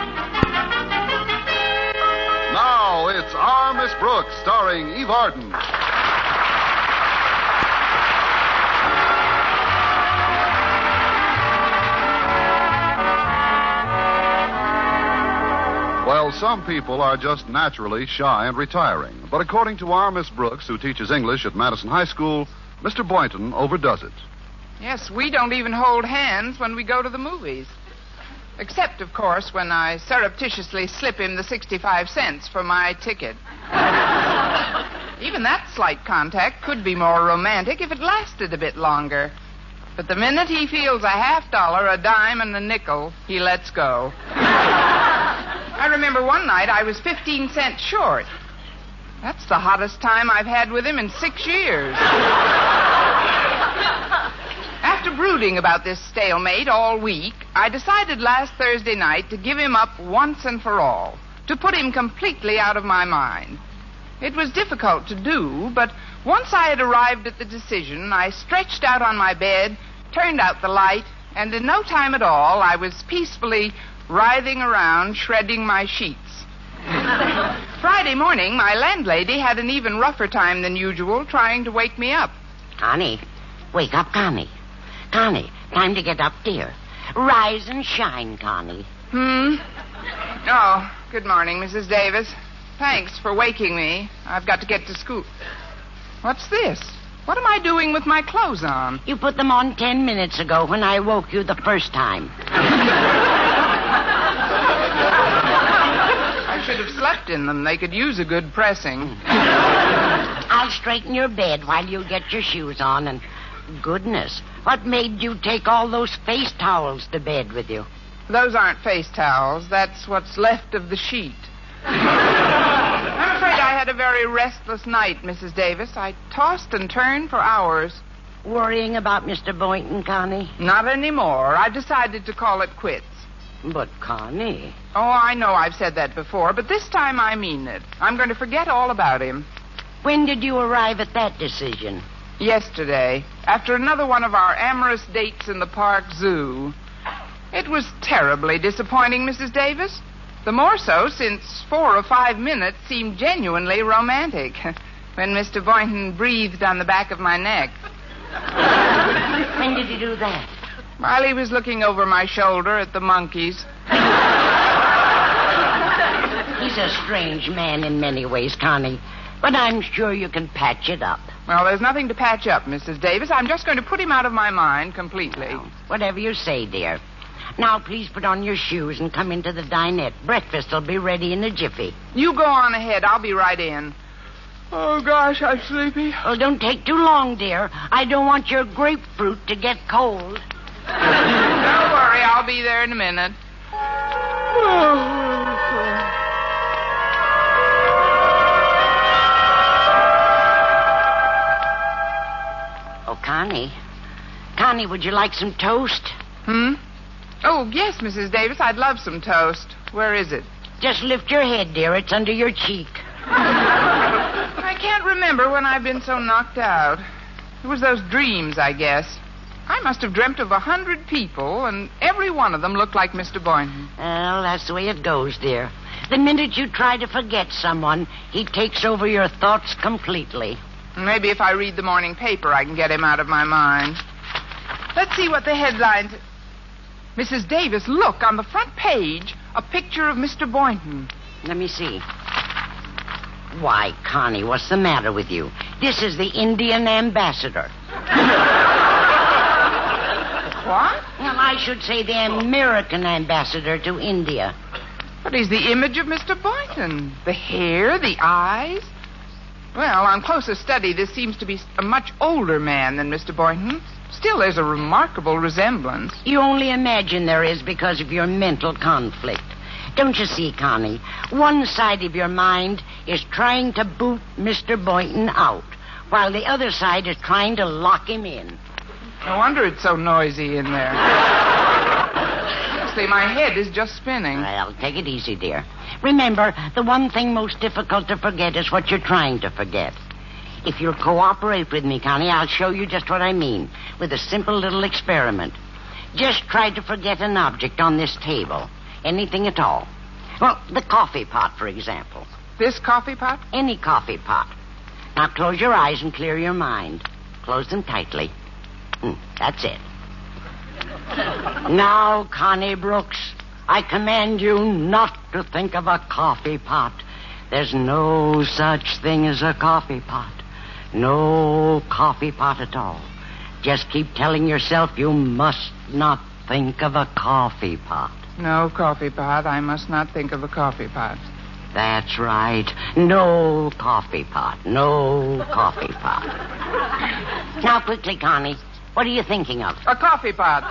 Now it's Our Miss Brooks, starring Eve Arden. Well, some people are just naturally shy and retiring. But according to our Miss Brooks, who teaches English at Madison High School, Mr. Boynton overdoes it. Yes, we don't even hold hands when we go to the movies. Except, of course, when I surreptitiously slip him the 65 cents for my ticket. Even that slight contact could be more romantic if it lasted a bit longer. But the minute he feels a $50, a dime, and a nickel, he lets go. I remember one night I was 15 cents short. That's the hottest time I've had with him in 6 years. After brooding about this stalemate all week, I decided last Thursday night to give him up once and for all, to put him completely out of my mind. It was difficult to do, but once I had arrived at the decision, I stretched out on my bed, turned out the light, and in no time at all, I was peacefully writhing around, shredding my sheets. Friday morning, my landlady had an even rougher time than usual trying to wake me up. Connie, wake up, Connie. Connie, time to get up, dear. Rise and shine, Connie. Oh, good morning, Mrs. Davis. Thanks for waking me. I've got to get to school. What's this? What am I doing with my clothes on? You put them on 10 minutes ago when I woke you the first time. I should have slept in them. They could use a good pressing. I'll straighten your bed while you get your shoes on. And goodness, what made you take all those face towels to bed with you? Those aren't face towels. That's what's left of the sheet. I'm afraid I had a very restless night, Mrs. Davis. I tossed and turned for hours. Worrying about Mr. Boynton, Connie? Not anymore. I've decided to call it quits. But, Connie... Oh, I know I've said that before, but this time I mean it. I'm going to forget all about him. When did you arrive at that decision? Yesterday, after another one of our amorous dates in the park zoo. It was terribly disappointing, Mrs. Davis. The more so since 4 or 5 minutes seemed genuinely romantic when Mr. Boynton breathed on the back of my neck. When did he do that? While he was looking over my shoulder at the monkeys. He's a strange man in many ways, Connie, but I'm sure you can patch it up. Well, there's nothing to patch up, Mrs. Davis. I'm just going to put him out of my mind completely. Well, whatever you say, dear. Now, please put on your shoes and come into the dinette. Breakfast will be ready in a jiffy. You go on ahead. I'll be right in. Oh, gosh, I'm sleepy. Oh, don't take too long, dear. I don't want your grapefruit to get cold. Don't worry. I'll be there in a minute. Oh, Connie. Connie, would you like some toast? Oh, yes, Mrs. Davis, I'd love some toast. Where is it? Just lift your head, dear. It's under your cheek. I can't remember when I've been so knocked out. It was those dreams, I guess. I must have dreamt of 100 people, and every one of them looked like Mr. Boynton. Well, that's the way it goes, dear. The minute you try to forget someone, he takes over your thoughts completely. Maybe if I read the morning paper, I can get him out of my mind. Let's see what the headlines... Mrs. Davis, look, on the front page, a picture of Mr. Boynton. Let me see. Why, Connie, what's the matter with you? This is the Indian ambassador. What? Well, I should say the American ambassador to India. But he's the image of Mr. Boynton. The hair, the eyes. Well, on closer study, this seems to be a much older man than Mr. Boynton. Still, there's a remarkable resemblance. You only imagine there is because of your mental conflict. Don't you see, Connie? One side of your mind is trying to boot Mr. Boynton out, while the other side is trying to lock him in. No wonder it's so noisy in there. See, my head is just spinning. Well, take it easy, dear. Remember, the one thing most difficult to forget is what you're trying to forget. If you'll cooperate with me, Connie, I'll show you just what I mean with a simple little experiment. Just try to forget an object on this table. Anything at all. Well, the coffee pot, for example. This coffee pot? Any coffee pot. Now close your eyes and clear your mind. Close them tightly. That's it. Now, Connie Brooks, I command you not to think of a coffee pot. There's no such thing as a coffee pot. No coffee pot at all. Just keep telling yourself you must not think of a coffee pot. No coffee pot. I must not think of a coffee pot. That's right. No coffee pot. No coffee pot. Now, quickly, Connie, what are you thinking of? A coffee pot.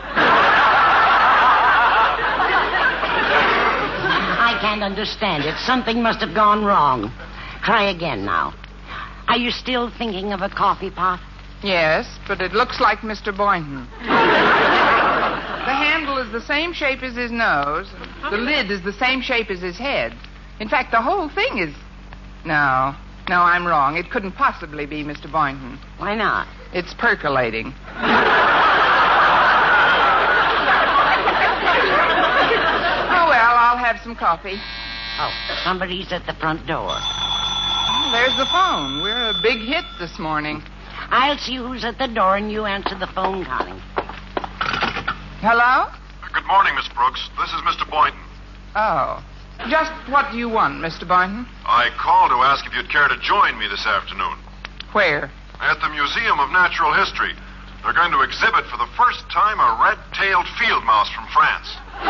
I can't understand it. Something must have gone wrong. Try again now. Are you still thinking of a coffee pot? Yes, but it looks like Mr. Boynton. The handle is the same shape as his nose. The lid is the same shape as his head. In fact, the whole thing is... No, I'm wrong. It couldn't possibly be Mr. Boynton. Why not? It's percolating. Oh, well, I'll have some coffee. Oh, somebody's at the front door. Oh, there's the phone. We're a big hit this morning. I'll see who's at the door, and you answer the phone, Connie. Hello? Good morning, Miss Brooks. This is Mr. Boynton. Oh. Just what do you want, Mr. Boynton? I called to ask if you'd care to join me this afternoon. Where? At the Museum of Natural History. They're going to exhibit for the first time a red-tailed field mouse from France.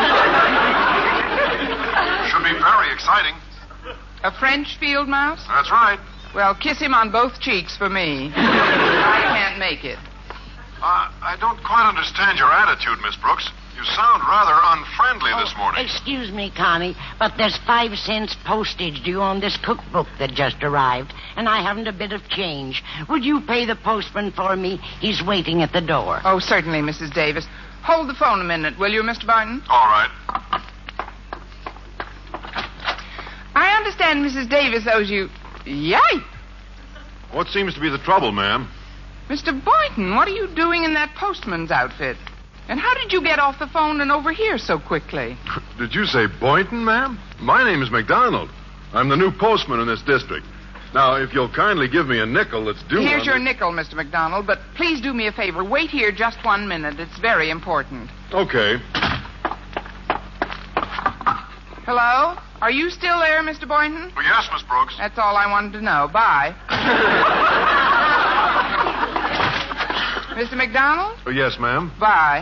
Should be very exciting. A French field mouse? That's right. Well, kiss him on both cheeks for me. I can't make it. I don't quite understand your attitude, Miss Brooks. You sound rather unfriendly this morning. Excuse me, Connie, but there's 5 cents postage due on this cookbook that just arrived, and I haven't a bit of change. Would you pay the postman for me? He's waiting at the door. Oh, certainly, Mrs. Davis. Hold the phone a minute, will you, Mr. Boynton? All right. I understand Mrs. Davis owes you... Yipe! What seems to be the trouble, ma'am? Mr. Boynton, what are you doing in that postman's outfit? And how did you get off the phone and over here so quickly? Did you say Boynton, ma'am? My name is McDonald. I'm the new postman in this district. Now, if you'll kindly give me a nickel that's due... Here's your nickel, Mr. McDonald, but please do me a favor. Wait here just 1 minute. It's very important. Okay. Hello? Are you still there, Mr. Boynton? Oh, yes, Miss Brooks. That's all I wanted to know. Bye. Mr. McDonald? Oh, yes, ma'am. Bye.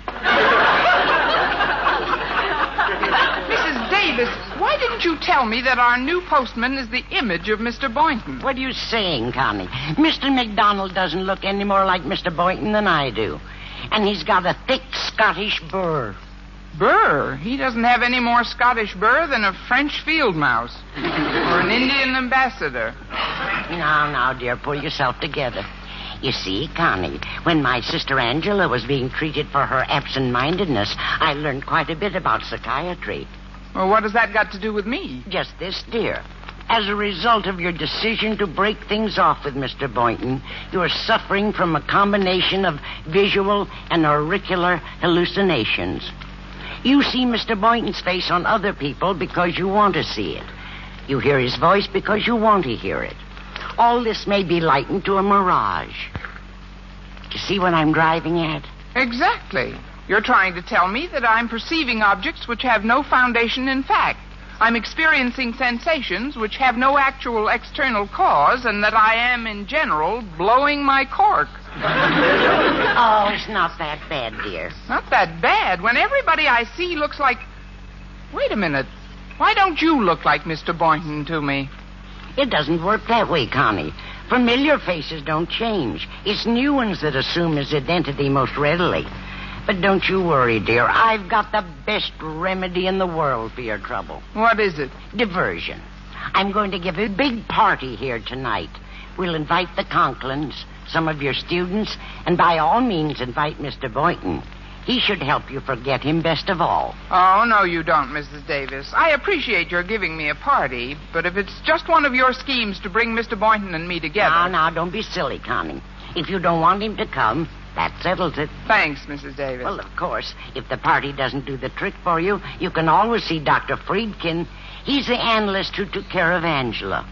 Mrs. Davis, why didn't you tell me that our new postman is the image of Mr. Boynton? What are you saying, Connie? Mr. McDonald doesn't look any more like Mr. Boynton than I do. And he's got a thick Scottish burr. Burr? He doesn't have any more Scottish burr than a French field mouse. Or an Indian ambassador. Now, dear, pull yourself together. You see, Connie, when my sister Angela was being treated for her absent-mindedness, I learned quite a bit about psychiatry. Well, what has that got to do with me? Just this, dear. As a result of your decision to break things off with Mr. Boynton, you are suffering from a combination of visual and auricular hallucinations. You see Mr. Boynton's face on other people because you want to see it. You hear his voice because you want to hear it. All this may be likened to a mirage. Do you see what I'm driving at? Exactly. You're trying to tell me that I'm perceiving objects which have no foundation in fact. I'm experiencing sensations which have no actual external cause, and that I am, in general, blowing my cork. Oh, it's not that bad, dear. Not that bad. When everybody I see looks like... Wait a minute. Why don't you look like Mr. Boynton to me? It doesn't work that way, Connie. Familiar faces don't change. It's new ones that assume his identity most readily. But don't you worry, dear. I've got the best remedy in the world for your trouble. What is it? Diversion. I'm going to give a big party here tonight. We'll invite the Conklins, some of your students, and by all means invite Mr. Boynton. He should help you forget him best of all. Oh, no, you don't, Mrs. Davis. I appreciate your giving me a party, but if it's just one of your schemes to bring Mr. Boynton and me together... Now, don't be silly, Connie. If you don't want him to come, that settles it. Thanks, Mrs. Davis. Well, of course, if the party doesn't do the trick for you, you can always see Dr. Friedkin. He's the analyst who took care of Angela.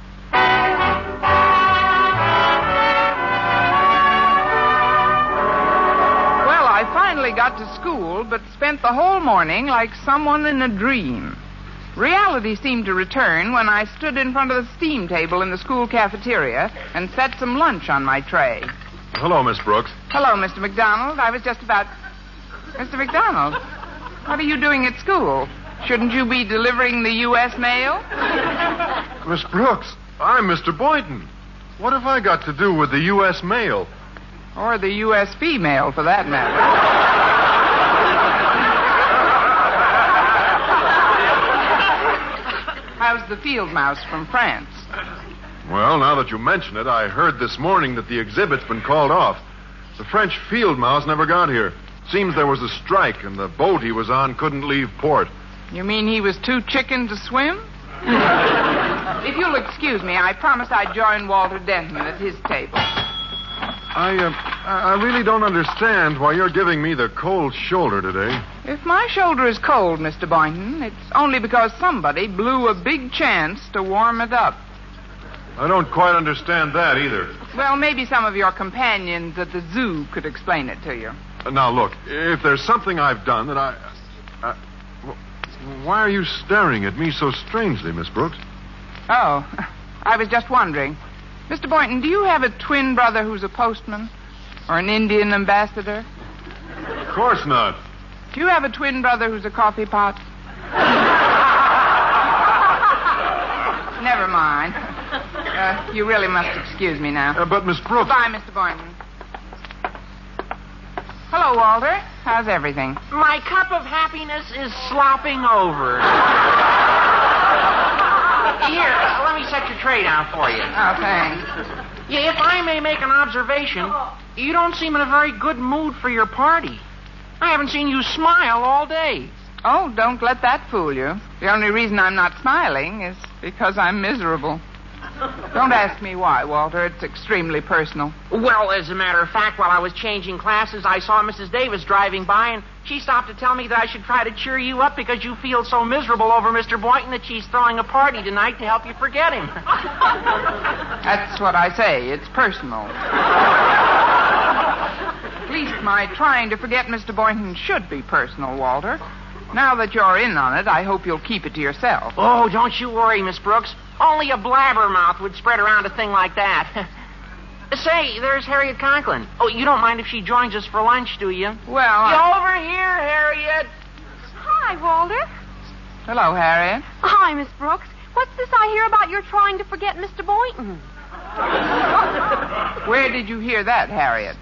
Well, I finally got to school, but spent the whole morning like someone in a dream. Reality seemed to return when I stood in front of the steam table in the school cafeteria and set some lunch on my tray. Hello, Miss Brooks. Hello, Mr. McDonald. I was just about... Mr. McDonald, what are you doing at school? Shouldn't you be delivering the U.S. mail? Miss Brooks, I'm Mr. Boynton. What have I got to do with the U.S. mail? Or the U.S. female, for that matter. How's the field mouse from France? Well, now that you mention it, I heard this morning that the exhibit's been called off. The French field mouse never got here. Seems there was a strike, and the boat he was on couldn't leave port. You mean he was too chicken to swim? If you'll excuse me, I promised I'd join Walter Denton at his table. I really don't understand why you're giving me the cold shoulder today. If my shoulder is cold, Mr. Boynton, it's only because somebody blew a big chance to warm it up. I don't quite understand that either. Well, maybe some of your companions at the zoo could explain it to you. Now, look, if there's something I've done that why are you staring at me so strangely, Miss Brooks? Oh, I was just wondering. Mr. Boynton, do you have a twin brother who's a postman? Or an Indian ambassador? Of course not. Do you have a twin brother who's a coffee pot? Never mind. You really must excuse me now. But, Miss Brooks... Goodbye, Mr. Boynton. Hello, Walter. How's everything? My cup of happiness is slopping over. Here, let me set your tray down for you. Oh, thanks. Yeah, if I may make an observation, you don't seem in a very good mood for your party. I haven't seen you smile all day. Oh, don't let that fool you. The only reason I'm not smiling is because I'm miserable. Don't ask me why, Walter. It's extremely personal. Well, as a matter of fact, while I was changing classes, I saw Mrs. Davis driving by, and she stopped to tell me that I should try to cheer you up because you feel so miserable over Mr. Boynton that she's throwing a party tonight to help you forget him. That's what I say. It's personal. At least my trying to forget Mr. Boynton should be personal, Walter. Now that you're in on it, I hope you'll keep it to yourself. Oh, don't you worry, Miss Brooks. Only a blabbermouth would spread around a thing like that. Say, there's Harriet Conklin. Oh, you don't mind if she joins us for lunch, do you? Well, Get over here, Harriet. Hi, Walter. Hello, Harriet. Hi, Miss Brooks. What's this I hear about your trying to forget Mr. Boynton? Where did you hear that, Harriet?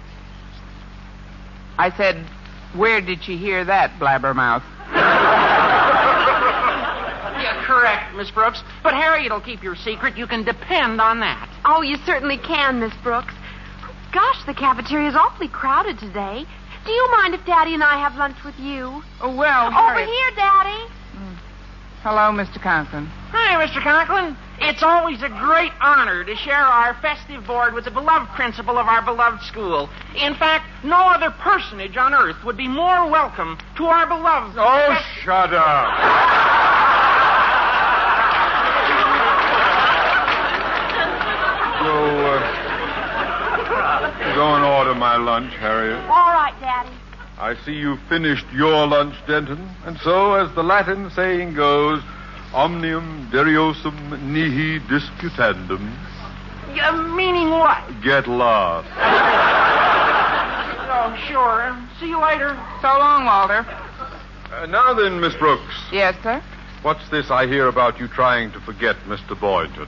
I said, where did she hear that, blabbermouth? Yeah, correct, Miss Brooks. But Harriet'll keep your secret. You can depend on that. Oh, you certainly can, Miss Brooks. Gosh, the cafeteria's awfully crowded today. Do you mind if Daddy and I have lunch with you? Oh, well, Over Harriet... here, Daddy. Hello, Mr. Conklin. Hi, Mr. Conklin. It's always a great honor to share our festive board with the beloved principal of our beloved school. In fact, no other personage on earth would be more welcome to our beloved... Oh, shut up. Go and order my lunch, Harriet. All right, Daddy. I see you finished your lunch, Denton. And so, as the Latin saying goes, omnium deriosum nihi disputandum. Meaning what? Get lost. Oh, sure. See you later. So long, Walter. Now then, Miss Brooks. Yes, sir? What's this I hear about you trying to forget Mr. Boynton?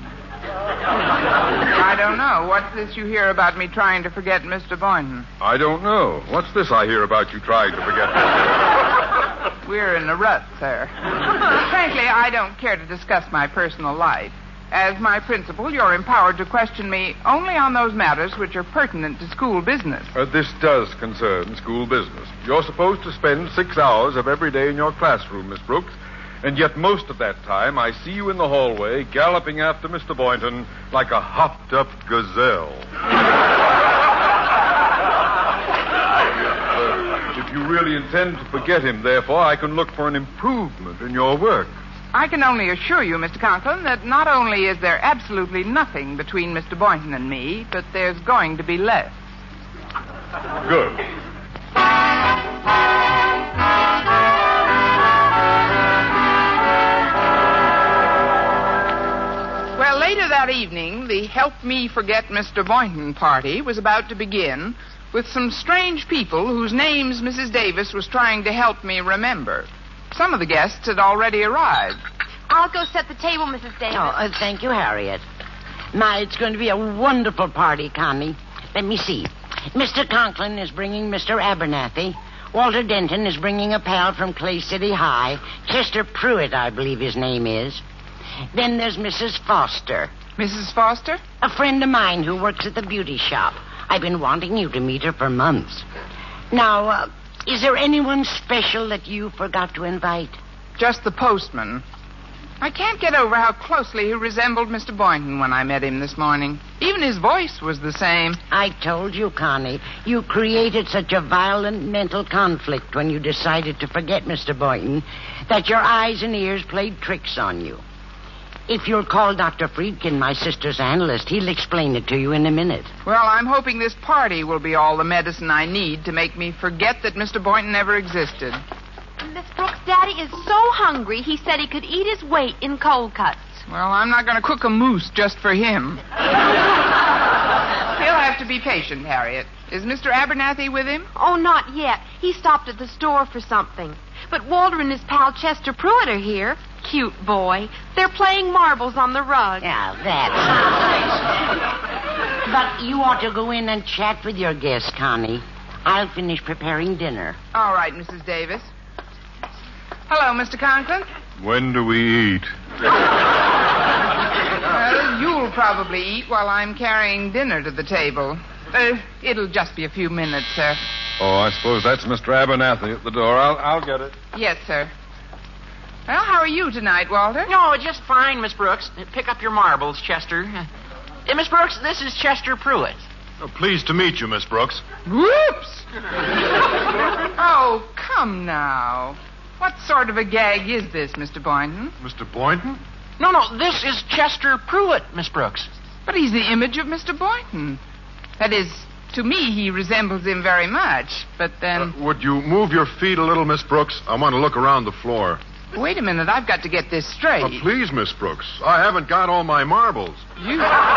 I don't know. What's this you hear about me trying to forget Mr. Boynton? I don't know. What's this I hear about you trying to forget Mr. Boynton? We're in a rut, sir. Frankly, I don't care to discuss my personal life. As my principal, you're empowered to question me only on those matters which are pertinent to school business. This does concern school business. You're supposed to spend 6 hours of every day in your classroom, Miss Brooks, and yet most of that time I see you in the hallway galloping after Mr. Boynton like a hopped-up gazelle. If you really intend to forget him, therefore, I can look for an improvement in your work. I can only assure you, Mr. Conklin, that not only is there absolutely nothing between Mr. Boynton and me, but there's going to be less. Good. Well, later that evening, the Help Me Forget Mr. Boynton party was about to begin with some strange people whose names Mrs. Davis was trying to help me remember. Some of the guests had already arrived. I'll go set the table, Mrs. Davis. Oh, thank you, Harriet. My, it's going to be a wonderful party, Connie. Let me see. Mr. Conklin is bringing Mr. Abernathy. Walter Denton is bringing a pal from Clay City High. Chester Pruitt, I believe his name is. Then there's Mrs. Foster. Mrs. Foster? A friend of mine who works at the beauty shop. I've been wanting you to meet her for months. Now, is there anyone special that you forgot to invite? Just the postman. I can't get over how closely he resembled Mr. Boynton when I met him this morning. Even his voice was the same. I told you, Connie, you created such a violent mental conflict when you decided to forget Mr. Boynton that your eyes and ears played tricks on you. If you'll call Dr. Friedkin, my sister's analyst, he'll explain it to you in a minute. Well, I'm hoping this party will be all the medicine I need to make me forget that Mr. Boynton ever existed. Miss Brooks, Daddy is so hungry, he said he could eat his weight in cold cuts. Well, I'm not going to cook a moose just for him. He'll have to be patient, Harriet. Is Mr. Abernathy with him? Oh, not yet. He stopped at the store for something. But Walter and his pal Chester Pruitt are here. Cute boy. They're playing marbles on the rug. Yeah, that's nice. But you ought to go in and chat with your guests, Connie. I'll finish preparing dinner. All right, Mrs. Davis. Hello, Mr. Conklin. When do we eat? Well, you'll probably eat while I'm carrying dinner to the table. It'll just be a few minutes, sir. Oh, I suppose that's Mr. Abernathy at the door. I'll get it. Yes, sir. Well, how are you tonight, Walter? No, just fine, Miss Brooks. Pick up your marbles, Chester. Miss Brooks, this is Chester Pruitt. Oh, pleased to meet you, Miss Brooks. Whoops! Oh, come now. What sort of a gag is this, Mr. Boynton? Mr. Boynton? No, this is Chester Pruitt, Miss Brooks. But he's the image of Mr. Boynton. That is, to me, he resembles him very much. But then... Would you move your feet a little, Miss Brooks? I want to look around the floor. Wait a minute, I've got to get this straight. Please, Miss Brooks. I haven't got all my marbles. You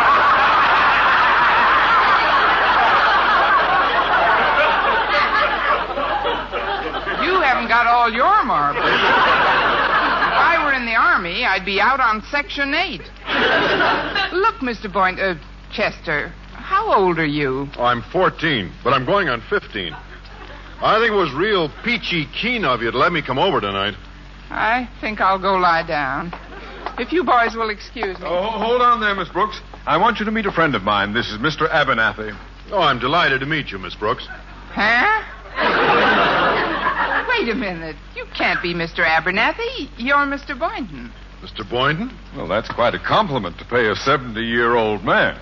haven't got all your marbles. If I were in the Army, I'd be out on Section 8. Look, Mr. Boynton, Chester, how old are you? I'm 14, but I'm going on 15. I think it was real peachy keen of you to let me come over tonight. I think I'll go lie down. If you boys will excuse me. Oh, hold on there, Miss Brooks. I want you to meet a friend of mine. This is Mr. Abernathy. Oh, I'm delighted to meet you, Miss Brooks. Huh? Wait a minute. You can't be Mr. Abernathy. You're Mr. Boynton. Mr. Boynton? Well, that's quite a compliment to pay a 70-year-old man.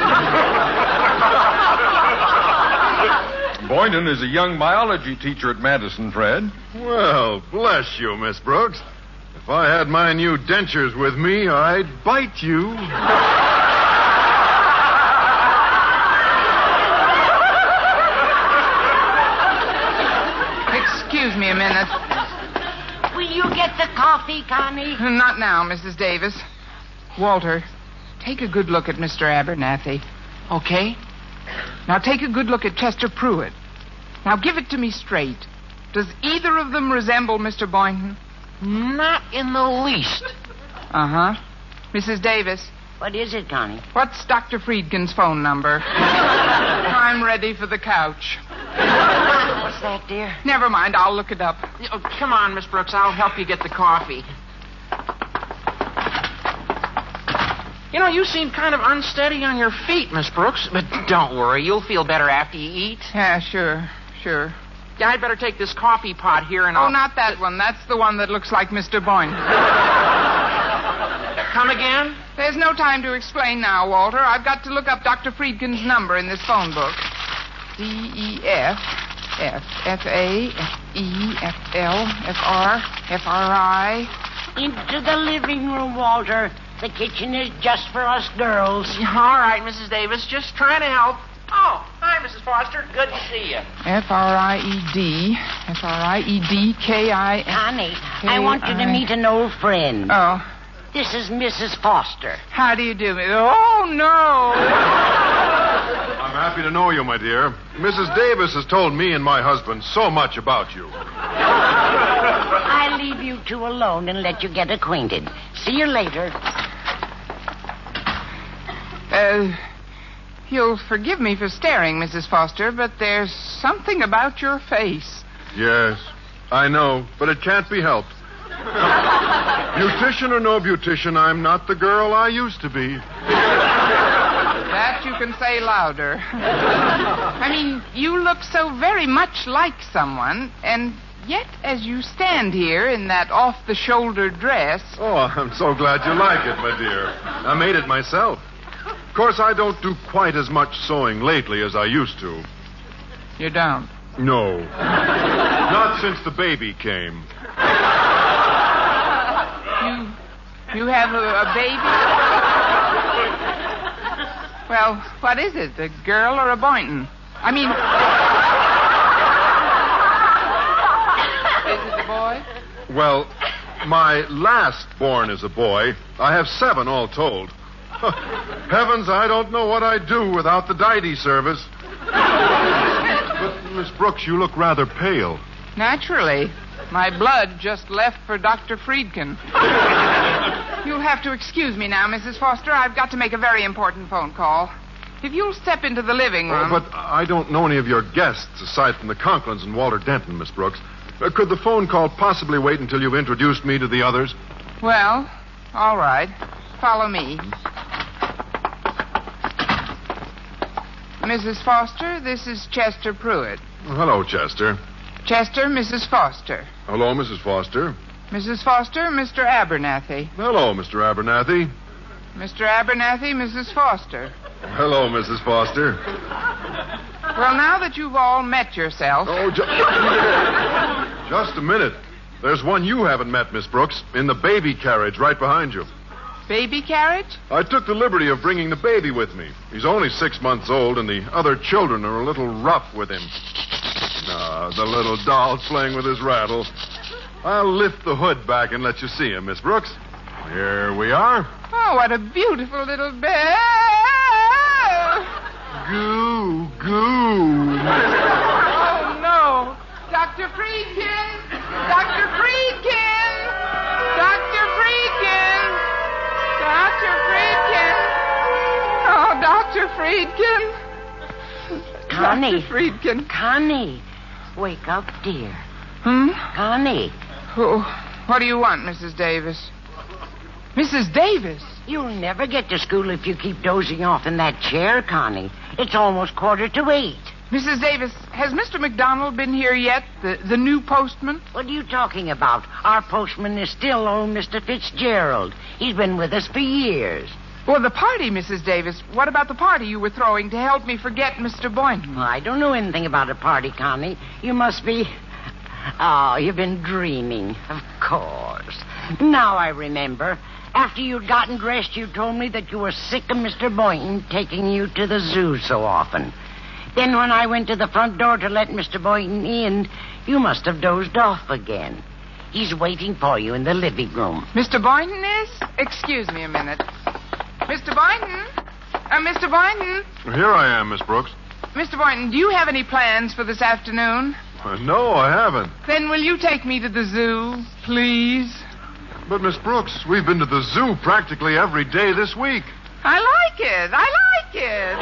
Boynton is a young biology teacher at Madison, Fred. Well, bless you, Miss Brooks. If I had my new dentures with me, I'd bite you. Excuse me a minute. Will you get the coffee, Connie? Not now, Mrs. Davis. Walter, take a good look at Mr. Abernathy. Okay? Now take a good look at Chester Pruitt. Now give it to me straight. Does either of them resemble Mr. Boynton? Not in the least. Uh-huh. Mrs. Davis, What is it, Connie? what's Dr. Friedkin's phone number? I'm ready for the couch. What's that, dear? Never mind, I'll look it up. Oh, come on, Miss Brooks. I'll help you get the coffee. You know, you seem kind of unsteady on your feet, Miss Brooks. But don't worry. You'll feel better after you eat. Yeah, sure. Yeah, I'd better take this coffee pot here and Oh, I'll... not that one. That's the one that looks like Mr. Boynton. Come again? There's no time to explain now, Walter. I've got to look up Dr. Friedkin's number in this phone book. D-E-F, F, F-A, F-E, F-L, F-R, F-R-I, Into the living room, Walter. The kitchen is just for us girls. All right, Mrs. Davis. Just trying to help. Oh, hi, Mrs. Foster. Good to see you. Friededki. Connie, I want you to meet an old friend. Oh. This is Mrs. Foster. How do you do? Oh, no. I'm happy to know you, my dear. Mrs. Davis has told me and my husband so much about you. I'll leave you two alone and let you get acquainted. See you later. You'll forgive me for staring, Mrs. Foster, but there's something about your face. Yes, I know, but it can't be helped. Beautician or no beautician, I'm not the girl I used to be. That you can say louder. I mean, you look so very much like someone, and yet as you stand here in that off-the-shoulder dress... Oh, I'm so glad you like it, my dear. I made it myself. Of course, I don't do quite as much sewing lately as I used to. You don't? No. Not since the baby came. You have a baby? Well, what is it, a girl or a Boynton? I mean... Is it a boy? Well, my last born is a boy. I have 7 all told. Heavens, I don't know what I'd do without the Diety service. But, Miss Brooks, you look rather pale. Naturally. My blood just left for Dr. Friedkin. You'll have to excuse me now, Mrs. Foster. I've got to make a very important phone call. If you'll step into the living room... Oh, but I don't know any of your guests aside from the Conklins and Walter Denton, Miss Brooks. Could the phone call possibly wait until you've introduced me to the others? Well, all right. Follow me. Mrs. Foster, this is Chester Pruitt. Oh, hello, Chester. Chester, Mrs. Foster. Hello, Mrs. Foster. Mrs. Foster, Mr. Abernathy. Hello, Mr. Abernathy. Mr. Abernathy, Mrs. Foster. Hello, Mrs. Foster. Well, now that you've all met yourself... Oh, just a minute. There's one you haven't met, Miss Brooks, in the baby carriage right behind you. Baby carriage? I took the liberty of bringing the baby with me. He's only 6 months old, and the other children are a little rough with him. Ah, the little doll's playing with his rattle. I'll lift the hood back and let you see him, Miss Brooks. Here we are. Oh, what a beautiful little bear. Goo, goo. Oh, no. Dr. Friedkin! Dr. Friedkin! Dr. Friedkin! Dr. Friedkin! Oh, Dr. Friedkin! Connie. Dr. Friedkin. Connie. Wake up, dear. Connie. Oh, what do you want, Mrs. Davis? Mrs. Davis? You'll never get to school if you keep dozing off in that chair, Connie. It's almost 7:45. Mrs. Davis, has Mr. McDonald been here yet? The new postman? What are you talking about? Our postman is still old Mr. Fitzgerald. He's been with us for years. Well, the party, Mrs. Davis. What about the party you were throwing to help me forget Mr. Boynton? Well, I don't know anything about a party, Connie. You must be... Oh, you've been dreaming. Of course. Now I remember. After you'd gotten dressed, you told me that you were sick of Mr. Boynton taking you to the zoo so often. Then when I went to the front door to let Mr. Boynton in, you must have dozed off again. He's waiting for you in the living room. Mr. Boynton is? Excuse me a minute. Mr. Boynton? Mr. Boynton? Here I am, Miss Brooks. Mr. Boynton, do you have any plans for this afternoon? No, I haven't. Then will you take me to the zoo, please? But, Miss Brooks, we've been to the zoo practically every day this week. I like it. I like it.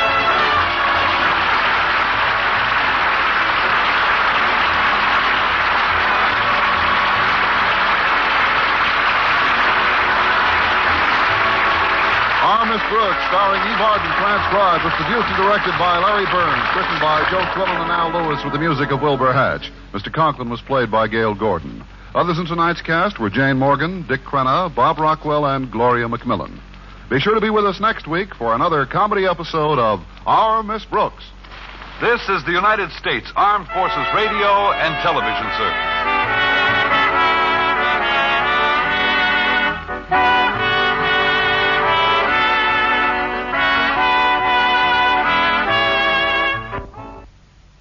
Our Miss Brooks, starring Eve Arden, transcribed, was produced and directed by Larry Burns, written by Joe Quillen and Al Lewis with the music of Wilbur Hatch. Mr. Conklin was played by Gail Gordon. Others in tonight's cast were Jane Morgan, Dick Crenna, Bob Rockwell, and Gloria McMillan. Be sure to be with us next week for another comedy episode of Our Miss Brooks. This is the United States Armed Forces Radio and Television Service.